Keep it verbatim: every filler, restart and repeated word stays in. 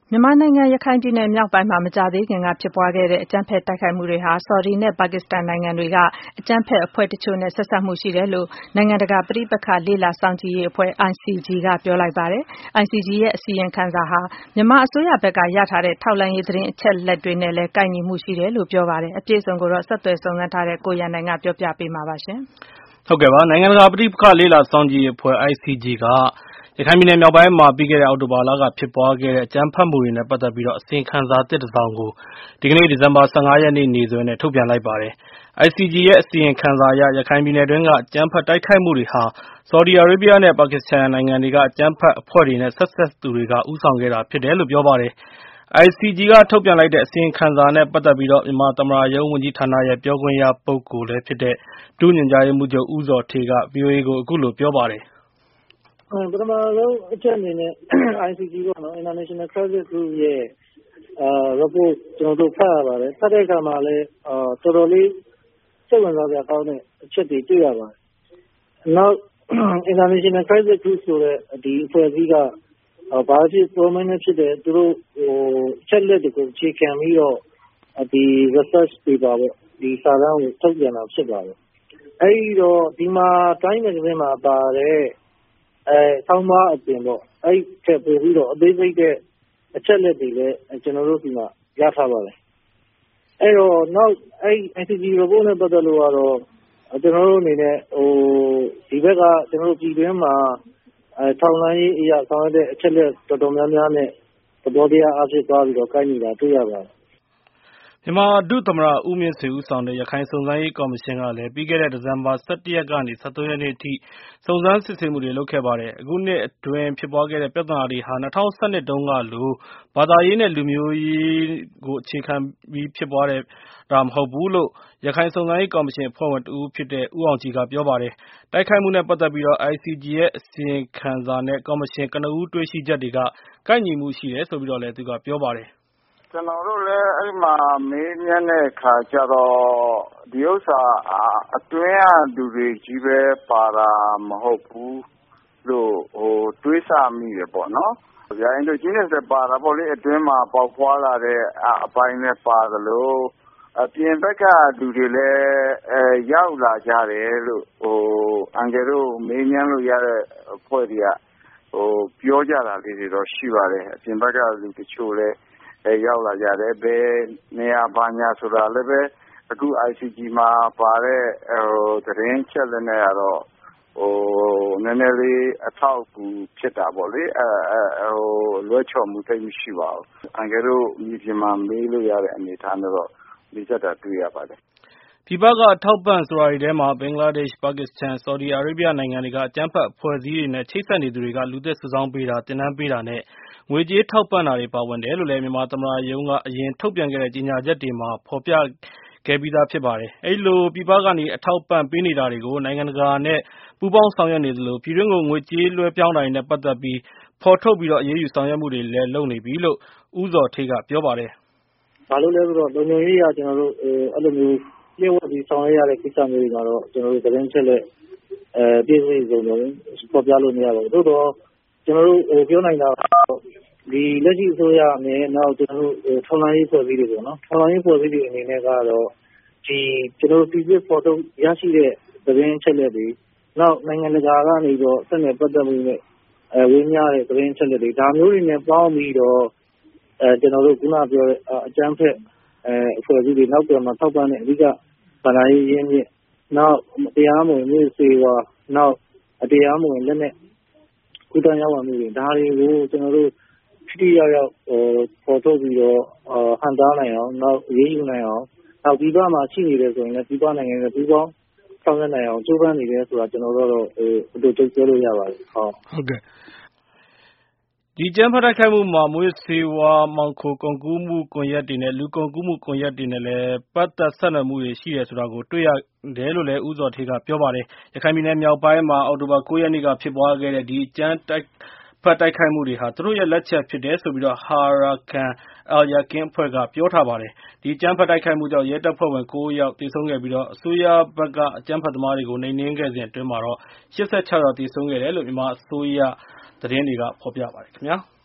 မြန်မာနိုင်ငံရခိုင်ပြည်နယ်မြောက်ပိုင်းမှာမကြာသေးခင်ကဖြစ်ပွားခဲ့တဲ့အကြမ်းဖက်တိုက်ခိုက်မှုတွေဟာဆော်ဒီနဲ့ပါကစ္စတန်နိုင်ငံတွေကအကြမ်းဖက်အဖွဲ့တချို့နဲ့ဆက်စပ်မှုရှိတယ်လို့နိုင်ငံတကာပဋိပက္ခလေ့လာစောင့်ကြည့်ရေးအဖွဲ့ I C G ကပြောလိုက်ပါတယ်။ I C G ရဲ့အစီရင်ခံစာဟာမြန်မာအစိုးရဘက်ကရထားတဲ့ထောက်လှမ်းရေးသတင်းအချက်အလက်တွေနဲ့လည်းကိုက်ညီမှုရှိတယ်လို့ပြောပါတယ်။အပြည့်အစုံကိုတော့ဆက်သွယ်စုံစမ်းထားတဲ့ကိုရန်နိုင်ကပြောပြပေးမှာပါရှင်။ဟုတ်ကဲ့ပါနိုင်ငံတကာပဋိပက္ခလေ့လာစောင့်ကြည့်ရေးအဖွဲ့ I C G ကရခိုင်ပြည်နယ်မြောက်ပိုင်းမှာပြီးခဲ့တဲ့အောက်တိုဘာလကဖြစ်ပွားခဲ့တဲ့အကြမ်းဖက်မှုတွေနဲ့ပတ်သက်ပြီးတော့အစီရင်ခံစာတစ်စောင်ကိုဒီကနေ့ဒီဇင်ဘာ၁၅ရက်နေ့နေ့စွဲနဲ့ထုတ်ပြန်လိုက်ပါတယ်။ I C G ရဲ့အစီရင်ခံစာအရရခိုင်ပြည်နယ်တွင်းကအကြမ်းဖက်တိုက်ခိုက်မှုတွေဟာဆော်ဒီအာရေးဗျနဲ့ပါကစ္စတန်နိုင်ငံတွေကအကြမ်းဖက်အဖွဲ့တွေနဲ့ဆက်စပ်သူတွေကဦးဆောင်ခဲ့တာဖြစ်တယ်လို့ပြောပါတယ်။ I C G ကထုတ်ပြန်လိုက်တဲ့အစီရင်ခံစာနဲ့ပတ်သက်ပြီးတော့မြန်မာသမ္မတရုံးဝန်ကြီးဌာနရဲ့ပြောခွင့်ရပုဂ္ဂိုလ်လည်းဖြစ်တဲ့ဒုညွှန်ကြားရေးမှူးချုပ်ဦးဇော်ဌေးက ဗွီအိုအေကိုအခုလိုပြောပါတယ်။ "ပထမဆုံးအချက်အနေနဲ့ I C G ပေါ့နော် International Crisis Group ရဲ့ report ကျနော်တို့ဖတ်ရပါတယ်။ဖတ်တဲ့အခါမှာလည်းတော်တော်လေးစိတ်ဝင်စားစရာကောင်းတဲ့အချက်တွေတွေ့ရပါတယ်။နောက် International Crisis Group ဆိုတဲ့ဒီအဖွဲ့အစည်းကဘာဖြစ် prominent ဖြစ်တယ်သူတို့အချက်အလက်တွေကိုအခြေခံပြီးတော့ဒီ research paper ပေါ့ဒီစာတမ်းကိုထုတ်ပြန်တာဖြစ်ပါတယ်။အဲဒီတော့ဒီမှာ Time Magazine မှာပါတဲ့အဲဆောင်းပါးအပြင်ပေါ့အဲဒီထက်ပိုပြီးတော့အသေးစိတ်တဲ့အချက်အလက်တွေလည်းကျနော်တို့ဒီမှာရထားပါတယ်။အဲတော့နောက်အဲဒီ I C G report နဲ့ပတ်သက်လို့ကတော့ကျနော်တို့အနေနဲ့ဟိုဒီဘက်ကကျနော်တို့ပြည်တွင်းမှာအဲထောက်လှမ်းရေးအရာဆောင်ရွက်တဲ့အချက်အလက်တော်တော်များများနဲ့သဘောတရားအဖြစ်သွားပြီးတော့ကိုက်ညီတာတွေ့ရပါတယ်။ " မြန်မာဒုသမ္မတဦးမြင့်ဆွေဦးဆောင်တဲ့ရခိုင်စုံစမ်းရေးကော်မရှင်ကလည်းပြီးခဲ့တဲ့ဒီဇင်ဘာ၁၁ရက်ကနေ၁၃ရက်နေ့အထိစုံစမ်းစစ်ဆေးမှုတွေလုပ်ခဲ့ပါတယ်။အခုနှစ်အတွင်းဖြစ်ပွားခဲ့တဲ့ပြဿနာတွေဟာ၂၀၁၂တုန်းကလိုဘာသာရေးနဲ့လူမျိုးရေးကိုအခြေခံပြီးဖြစ်ပွားတာမဟုတ်ဘူးလို့ရခိုင်စုံစမ်းရေးကော်မရှင်အဖွဲ့ဝင်တဦးဖြစ်တဲ့ဦးအောင်ကြည်ကပြောပါတယ်။တိုက်ခိုက်မှုနဲ့ပတ်သက်ပြီးတော့ I C G ရဲ့အစီရင်ခံစာနဲ့ကော်မရှင်ကနဦးတွေ့ရှိချက်တွေကကိုက်ညီမှုရှိတယ်ဆိုပြီးတော့လည်းသူကပြောပါတယ်။"ကျနော်တို့လည်းအဲဒီမှာမေးမြန်းတဲ့အခါကျတော့ဒီဥစ္စာအတွင်းကလူတွေကြီးပဲပါတာမဟုတ်ဘူးလို့ဟိုတွေးဆမိတယ်ပေါ့နော်။ရာအင်ဒိုဂျီးနက်လည်းပါတာပေါ့လေအတွင်းမှာပေါက်ဖွာလာတဲ့အပိုင်းလည်းပါသလိုအပြင်ဘက်ကလူတွေလည်းအဲရောက်လာကြတယ်လို့ဟိုအန်ကယ်တို့မေးမြန်းလို့ရတဲ့အဖွဲ့တွေကဟိုပြောကြတာလေးတွေတော့ရှိပါတယ်။အပြင်ဘက်ကလူတချို့လည်းအဲရောက်လာကြတယ်ဘယ်နေရာဘာညာဆိုတာလည်းပဲအခု I C G မှာပါတဲ့ဟိုသတင်းချက်လက်နဲ့ကတော့ဟိုနည်းနည်းလေးအထောက်အကူဖြစ်တာပေါ့လေအဲဟိုလွှဲချော်မှုသိမရှိပါဘူး။အန်ကယ်တို့မြေပြင်မှာမေးလို့ရတဲ့အနေအထားနဲ့တော့ဒီချက်တာတွေ့ရပါတယ်။ " ပြည်ပကအထောက်ပံ့ဆိုတာတွေထဲမှာဘင်္ဂလားဒေ့ရှ်၊ပါကစ္စတန်၊ဆော်ဒီအာရေးဗျနိုင်ငံတွေကအကြမ်းဖက်အဖွဲ့အစည်းတွေနဲ့ချိတ်ဆက်နေသူတွေကလူသစ်စုဆောင်းပေးတာ၊သင်တန်းပေးတာနဲ့ငွေကြေးထောက်ပံ့တာတွေပါဝင်တယ်လို့လည်းမြန်မာသမ္မတရုံးကအရင်ထုတ်ပြန်ခဲ့တဲ့ကြေညာချက်တွေမှာဖော်ပြခဲ့ပြီးသားဖြစ်ပါတယ်။အဲဒီလိုပြည်ပကနေအထောက်အပံ့ပေးနေတာတွေကိုနိုင်ငံတကာနဲ့ပူးပေါင်းဆောင်ရွက်နေသလိုပြည်တွင်းကိုငွေကြေးလွှဲပြောင်းတာတွေနဲ့ပတ်သက်ပြီးဖော်ထုတ်ပြီးတော့အရေးယူဆောင်ရွက်မှုတွေလည်းလုပ်နေပြီလို့ဦးဇော်ဌေးကပြောပါတယ်။"ဘာလို့လဲဆိုတော့လုံခြုံရေးအရကျနော်တို့အဲလိုမျိုးလျှို့ဝှက်ပြီးဆောင်ရွက်ရတဲ့ကိစ္စမျိုးတွေမှာတော့ကျနော်တို့သတင်းချက်လက်အဲပြည့်စုံစုံလုံးဖော်ပြလို့မရပါဘူး။သို့တော့ကျနော်တို့ဟိုပြောနိုင်တာကတော့ဒီလက်ရှိအစိုးရနဲ့နောက်ကျနော်တို့ထောက်လှမ်းရေးဖွဲ့စည်းတွေပေါ့နော်ထောက်လှမ်းရေးဖွဲ့စည်းတွေအနေနဲ့ကတော့ဒီကျနော်တို့ပြည်ပဖော်ထုတ်ရရှိတဲ့သတင်းချက်လက်တွေနောက်နိုင်ငံတကာကနေတော့ဆက်နွယ်ပတ်သက်မှုနဲ့အဲဝင်းများတဲ့သတင်းချက်လက်တွေဒါမျိုးတွေနဲ့ပေါင်းပြီးတော့အဲကျနော်တို့ခုနပြောတဲ့အကြမ်းဖက်အဲအဖွဲ့အစည်းတွေနောက်ပြန်မှာထောက်ပံ့တဲ့အဓိကဗန္ဒာရေးရင်းမြစ်နောက်တရားမဝင်မျိုးစေဝါနောက်တရားမဝင်လက်နက်ကုသရောက်မှုတွေဒါတွေကိုကျနော်တို့ထိထိရောက်ရောက်ဟိုပေါ်ထုတ်ပြီးတော့ဟန်တားနိုင်အောင်နောက်ရေးယူနိုင်အောင်နောက်ပြည်ပမှာရှိနေတယ်ဆိုရင်လည်းပြည်ပနိုင်ငံတွေပူးပေါင်းဆောင်ရွက်နိုင်အောင်ကြိုးပမ်းနေတယ်ဆိုတာကျနော်တို့တော့ဟိုအတူတူပြောလို့ရပါတယ်။ဟုတ်။ဟုတ်ကဲ့ဒီအကြမ်းဖက်တိုက်ခိုက်မှုမှာမူးယစ်ဆေးဝါးမှောင်ခိုကုန်ကူးမှုကွန်ရက်တွေနဲ့လူကုန်ကူးမှုကွန်ရက်တွေနဲ့လည်းပတ်သက်ဆက်နွယ်မှုတွေရှိတယ်ဆိုတာကိုတွေ့ရတယ်လို့လည်းဦးဇော်ဌေးကပြောပါတယ်။ရခိုင်ပြည်နယ်မြောက်ပိုင်းမှာအောက်တိုဘာ၉ရက်နေ့ကဖြစ်ပွားခဲ့တဲ့ဒီအကြမ်းတိုက်ဖက်တိုက်ခိုက်မှုတွေဟာသူတို့ရဲ့လက်ချက်ဖြစ်တယ်ဆိုပြီးတော့ Harakah al-Yaqin အဖွဲ့ကပြောထားပါတယ်။ဒီအကြမ်းဖက်တိုက်ခိုက်မှုကြောင့်ရဲတပ်ဖွဲ့ဝင်ကိုးယောက်သေဆုံးခဲ့ပြီးတော့အစိုးရဘက်ကအကြမ်းဖက်သမားတွေကိုနှိမ်နင်းခဲ့စဉ်အတွင်းမှာတော့၈၆ယောက်သေဆုံးခဲ့တယ်လို့မြန်မာအစိုးရသတင်းတွေကဖော်ပြပါတယ်ခင်ဗျာ။